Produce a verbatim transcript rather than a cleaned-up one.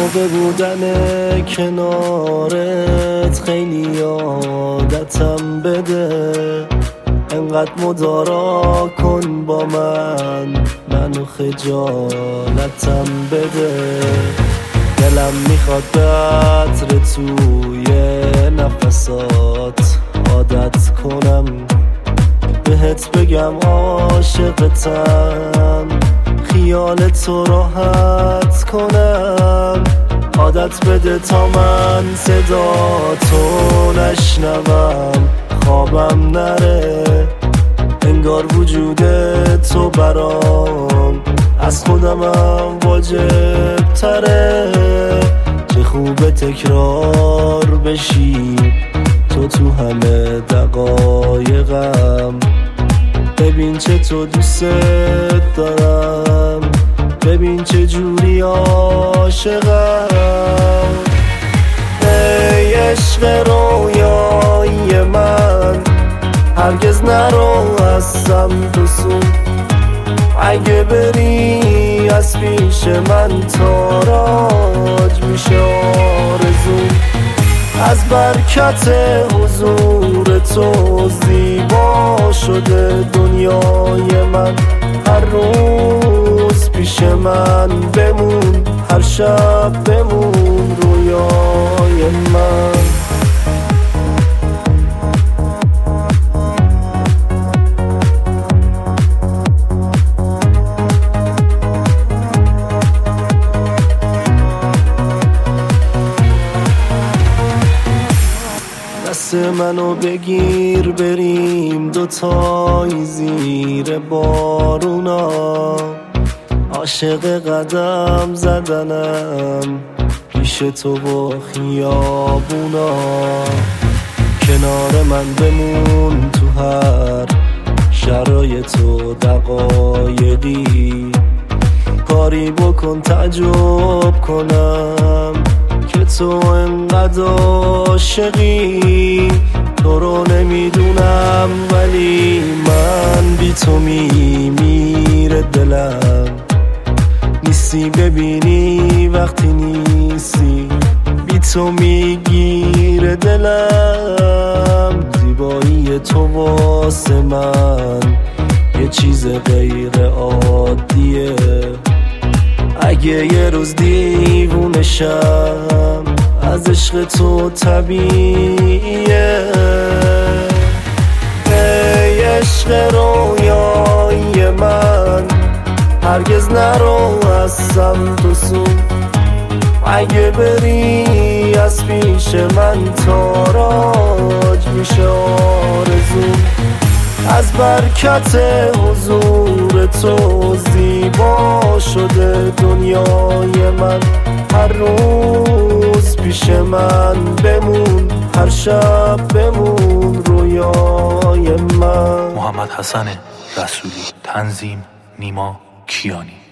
موقع بودن کنارت خیلی عادتم بده، انقدر مدارا کن با من، منو خجالتم بده. دلم میخواد به عطر توی نفسات عادت کنم، بهت بگم عاشقتم، خیال تو راحت کنم. عادت بده تا من صدا تو نشنوم، خوابم نره، انگار وجود تو برام از خودمم واجب تره. چه خوبه تکرار بشی تو تو همه دقایقم، ببین چه تو دوست دارم، ببین چه جوری عاشقم. ای عشق رویایی من، هرگز نرو از سمت و سو، اگه بری از پیش من تاراج میشه آرزو. از برکت حضور تو زیبا شده دنیای من، هر روز پیش من بمون، هر شب بمون رویای من. دست منو بگیر بریم دوتایی زیر بارونا، عاشق قدم زدنم پیش تو با خیابونا. کنار من بمون تو هر شرایط و دقایقی، کاری بکن تعجب کنم که تو انقدر عاشقی. تو رو نمیدونم ولی من بی تو میمیره دلم، نیستی ببینی وقتی نیستی، بی تو میگیره دلم. زیبایی تو واسه من یه چیز غیر عادیه، اگه یه روز دیوونشم از عشق تو طبیعیه. ای عشق رویایی من، هرگز نرو از سمت و سو، اگه بری از پیش من تاراج میشه آرزو. از برکت حضور تو زیبا شده دنیای من، هر روز پیش من بمون، هر شب بمون رویای من. محمد حسن رسولی، تنظیم نیما کیانی.